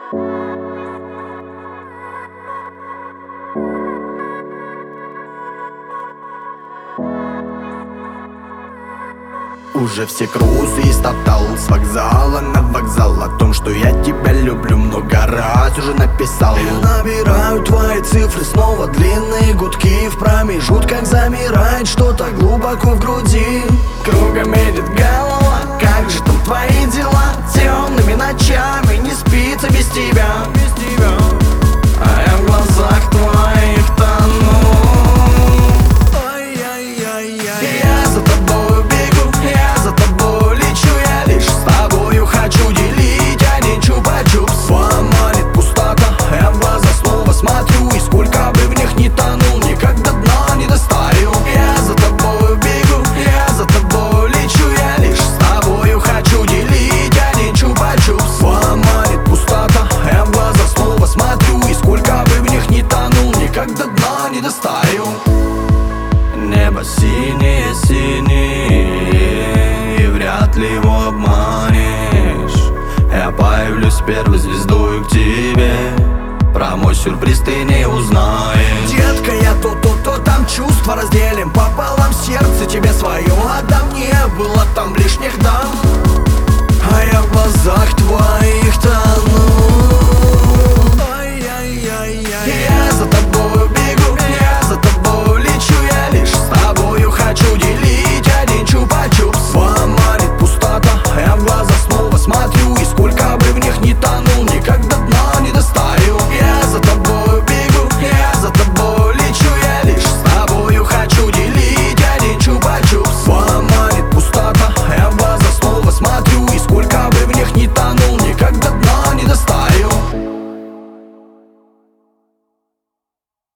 Уже все крусы истоптал с вокзала на вокзал. О том, что я тебя люблю, много раз уже написал. Я набираю твои цифры, снова длинные гудки. В промежутках замирает что-то глубоко в груди. Кругом едет голова, как же там твои дела? Темными ночами не спится без тебя. А я в глазах твоих тону. Я за тобою бегу, я за тобой лечу. Я лишь с тобою хочу делить, а не чупа-чупс. Манит пустота, я в глаза снова смотрю. И сколько бы в них ни тонул, никогда дна не достаю. Я за тобою бегу, я за тобой лечу. Я лишь с тобою хочу делить, а не чупа-чупс. Манит пустота, я в глаза снова смотрю. И сколько бы в них ни тонул, никогда дна не достаю. Небо синее, синее, и вряд ли его обманешь. Я появлюсь первой звездой к тебе. Про мой сюрприз ты не узнаешь. Детка, я то, там чувства разделим пополам. Сердце тебе свое отдам, не было там лишних дам.